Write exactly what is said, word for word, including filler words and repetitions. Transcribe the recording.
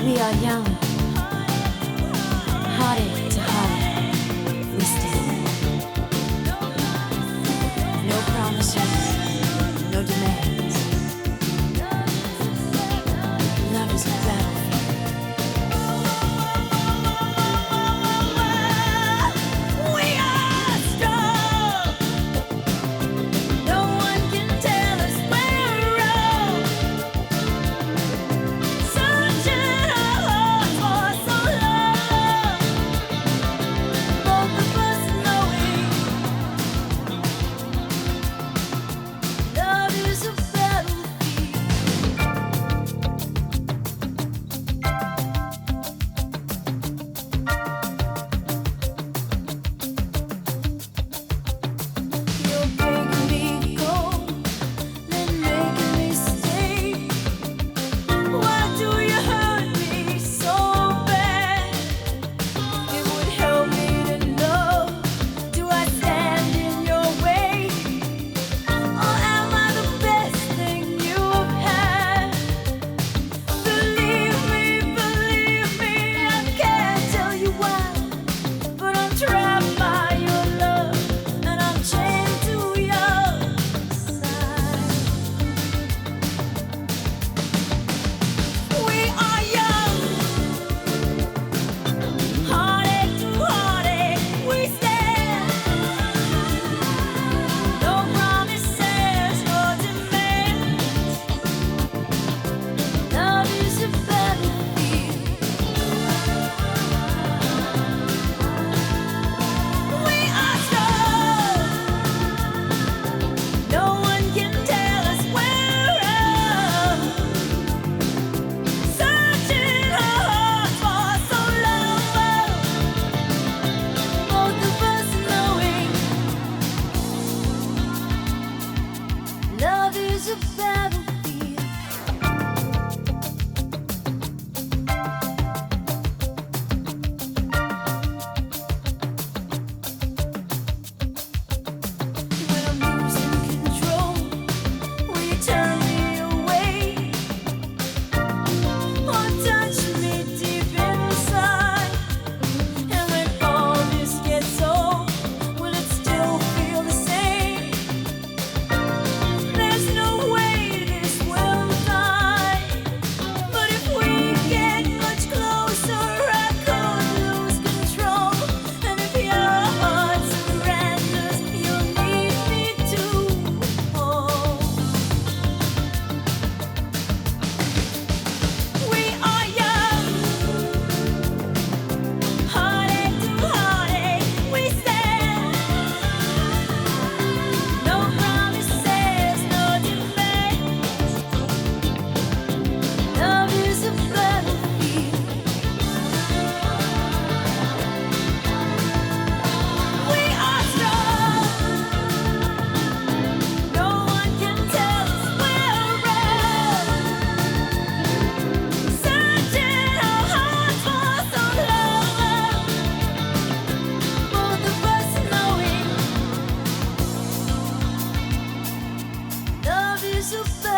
We are young, heartache to heartache, we stand. No promises, no demands. Love is a battlefield. We are strong. No one can tell us we're wrong. Searching our hearts for so long. Both of us knowing love is a battlefield. You're breaking me cold, then making me stay. Why do you hurt me so bad? It would help me to know. Do I stand in your way, or am I the best thing you've had? Believe me, believe me, I can't tell you why, but I'm trapped by your love, and I'm chained to your side. We are young, heartache to heartache, we stand. No promises, no demands. Love is a battlefield. We are strong. No one can tell us we're wrong. Searching our hearts for so long. Both of us knowing love is a battlefield. When I'm losing control, will you turn me away, or touch me deep inside? And when all this gets old, will it still feel the same? There's no way this will die, but if we get much closer, I could lose control. And if your heart surrenders, you'll need me to hold. We are young, heartache to heartache, we stand. No promises, no demands. Love is a battlefield. We are strong. No one can tell us we're wrong. Searching our hearts for so long. Both of us knowing love is a